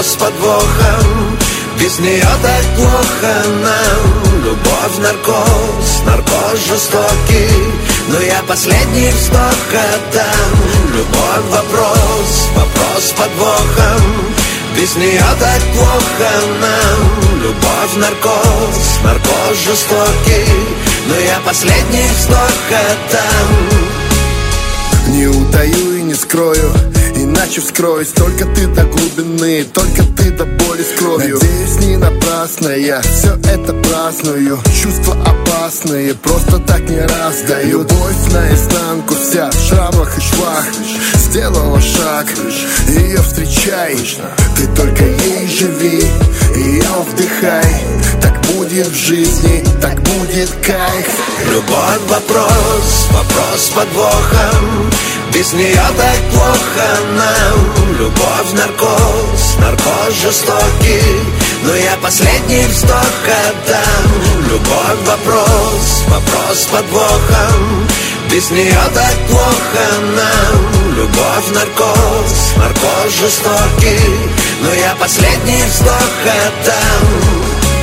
вопрос с подвохом. Без нее так плохо нам. Любовь, наркоз, наркоз жестокий, но я последний вздох отдам. Любовь, вопрос, вопрос с подвохом. Без нее так плохо нам. Любовь, наркоз, наркоз жестокий, но я последний вздох отдам. Не утаю и не скрою, иначе вскроюсь. Только ты до глубины, только ты до боли с кровью. Надеюсь, не напрасно я все это праздную. Чувства опасные, просто так не раздаю. Любовь наизнанку, вся в шрамах и швах. Сделала шаг, ее встречай. Ты только ей живи, ее вдыхай. Так будет в жизни, так будет кайф. Любовь, вопрос, вопрос с подвохом. Без нее так плохо нам. Любовь, наркоз, наркоз жестокий, но я последний вздох отдам. Любовь, вопрос, вопрос с подвохом. Без нее так плохо нам. Любовь, наркоз, наркоз жестокий, но я последний вздох отдам.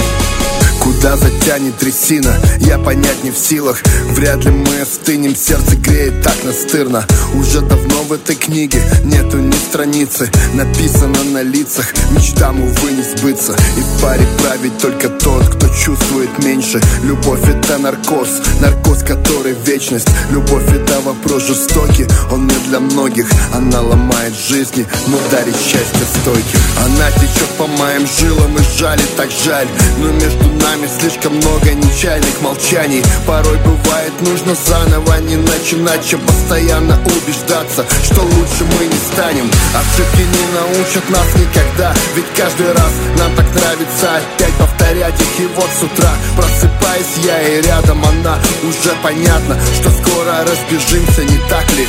Куда затянет трясина, я понять не в силах. Вряд ли мы остынем, сердце греет так настырно. Уже давно в этой книге нету ни страницы. Написано на лицах, мечтам, увы, не сбыться. И в паре править только тот, кто чувствует меньше. Любовь — это наркоз, наркоз, который вечность. Любовь — это вопрос жестокий, он не для многих. Она ломает жизни, но дарит счастье стойких. Она течет по моим жилам и жалит, так жаль. Но между нами слишком много нечаянных молчаний. Порой бывает нужно заново не начинать, чем постоянно убеждаться, что лучше мы не станем. Ошибки не научат нас никогда, ведь каждый раз нам так нравится опять повторять их. И вот с утра просыпаюсь я, и рядом она. Уже понятно, что скоро разбежимся, не так ли?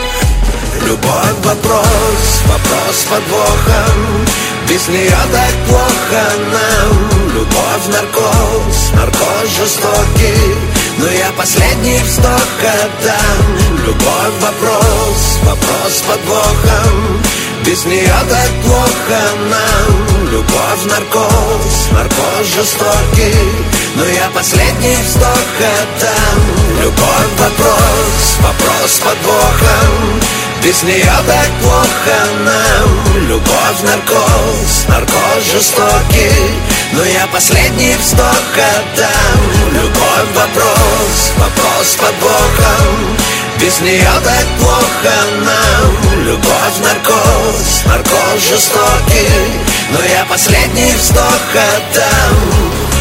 Любовь, вопрос, вопрос с подвохом. Без нее так плохо нам. Любовь, наркоз, наркоз жестокий, но я последний вздох отдам. Любовь, вопрос, вопрос с подвохом. Без нее так плохо нам. Любовь, наркоз, наркоз жестокий, но я последний вздох отдам. Любовь, вопрос, вопрос с подвохом. Без нее так плохо нам. Любовь, наркоз, наркоз жестокий, но я последний вздох отдам. Любовь, вопрос, вопрос с подвохом. Без нее так плохо нам. Любовь, наркоз, наркоз жестокий, но я последний вздох отдам.